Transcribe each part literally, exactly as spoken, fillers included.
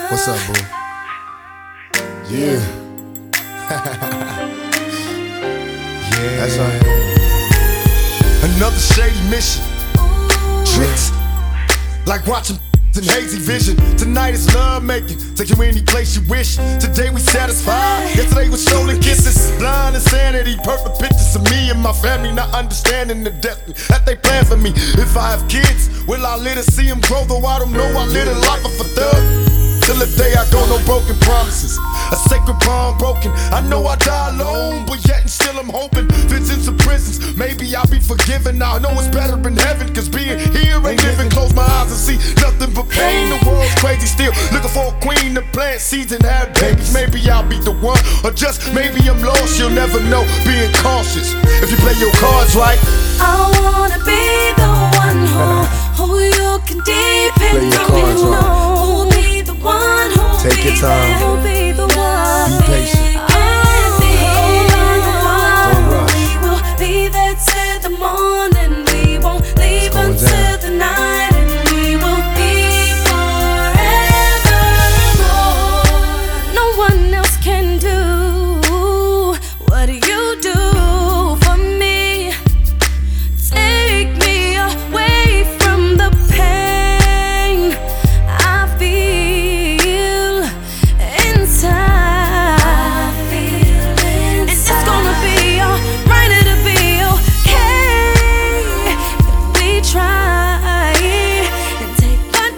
What's up, boo? Yeah. Yeah. That's right. Another shady mission. Tricks. Like watching in hazy vision. Tonight is love making. Take you any place you wish. Today we satisfied. Yesterday was stolen kisses. Blind insanity. Perfect pictures of me and my family. Not understanding the destiny that they plan for me. If I have kids, will I let her see them grow? Though I don't know, I live a life of a thug. Till the day I go, no broken promises. A sacred bond broken. I know I die alone, but yet and still I'm hoping. Visions of prisons, maybe I'll be forgiven. Now I know it's better in heaven, cause being here ain't living. Close my eyes and see nothing but pain. The world's crazy still, looking for a queen to plant seeds and have babies. Maybe I'll be the one, or just maybe I'm lost. You'll never know, being cautious. If you play your cards right, I wanna be the one who, who you can depend on. Who'll be the one who'll take be your time. Who'll be the one. Be patient. I'll be the one. Don't rush. We will be there till the morning. We won't leave until down. the night, and we will be forever. No one else can do what you do for me. Take me away from the pain I feel inside. I feel inside. It's gonna be alright, it'll be okay if we try and take our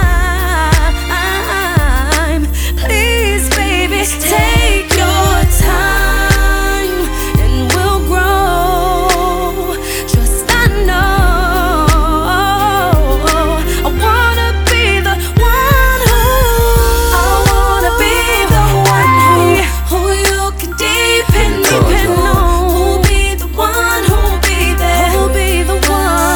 time. Please, baby, take your time and we'll grow. Trust I know. I wanna be the one who I wanna be the one who who you can depend depend on. Who'll be the one who'll be there. Who'll be the one.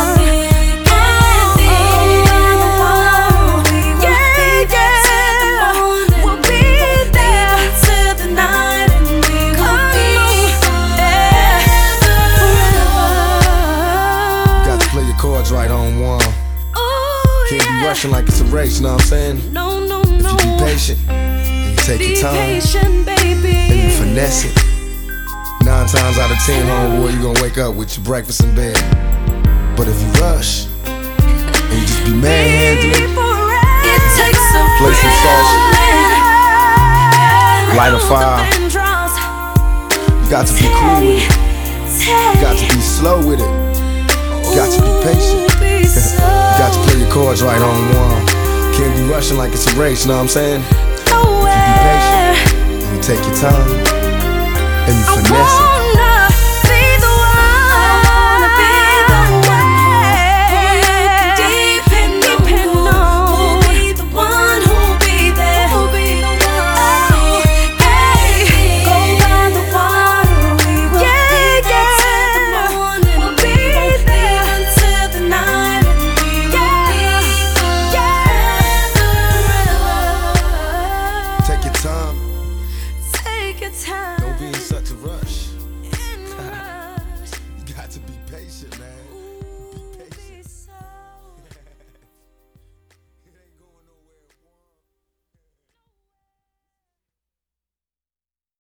Yeah, yeah. We'll be there till the night, and we will be forever. got to play your cards right on one. Oh, Can't be yeah. rushing like it's a race, know what I'm saying? No, no, If no. you be patient, and you take Be your time, patient, baby. and you finesse it, nine times out of ten, homeboy, you gonna wake up with your breakfast in bed. But if you rush, and you just be manhandling, It takes a Play some sauce. feeling. Light a fire. Then draws. you got to be cool with it. You got to be slow with it. You got to be patient. You got to play your cards right on one. Can't be rushing like it's a race, know what I'm saying? Nowhere. Be patient, and you take your time, and you finesse it.